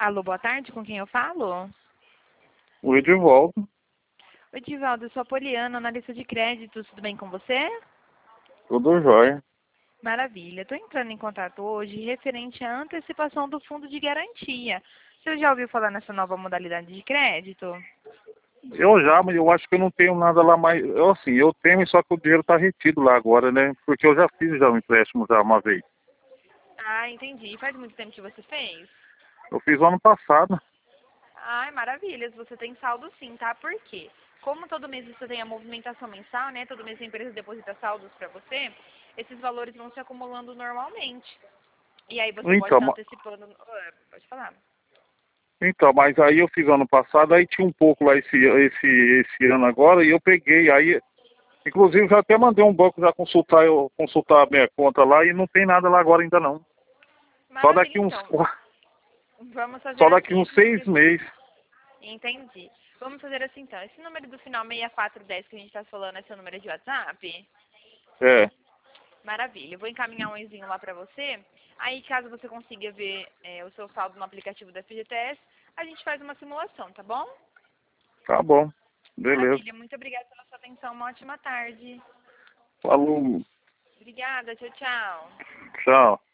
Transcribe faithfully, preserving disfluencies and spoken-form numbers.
Alô, boa tarde, com quem eu falo? O Edivaldo. Oi, Edivaldo, eu sou a Poliana, analista de créditos, tudo bem com você? Tudo jóia. Maravilha, estou entrando em contato hoje referente à antecipação do fundo de garantia. Você já ouviu falar nessa nova modalidade de crédito? Eu já, mas eu acho que eu não tenho nada lá mais. Eu assim, eu tenho, só que o dinheiro está retido lá agora, né? Porque eu já fiz já um empréstimo já uma vez. Ah, entendi. Faz muito tempo que você fez? Eu fiz ano passado. Ai, maravilhas, você tem saldo sim, tá? Por quê? Como todo mês você tem a movimentação mensal, né? Todo mês a empresa deposita saldos para você, esses valores vão se acumulando normalmente. E aí você pode Então, estar ma- antecipando. Ah, pode falar. então, mas aí eu fiz ano passado, aí tinha um pouco lá esse, esse, esse ano agora, e eu peguei, aí, inclusive já até mandei um banco já consultar, eu consultar a minha conta lá, e não tem nada lá agora ainda não. Só Maravilha, daqui uns, então. Vamos fazer só daqui assim. uns Esse seis número. meses. Entendi. Vamos fazer assim então. Esse número do final seis quatro um zero que a gente está falando é seu número de WhatsApp? É, Maravilha. Eu vou encaminhar um enzinho lá para você. Aí, caso você consiga ver é, o seu saldo no aplicativo da F G T S, a gente faz uma simulação, tá bom? tá bom. Beleza. Maravilha. Muito obrigada pela sua atenção. Uma ótima tarde. Falou, Obrigada. Tchau, tchau. tchau.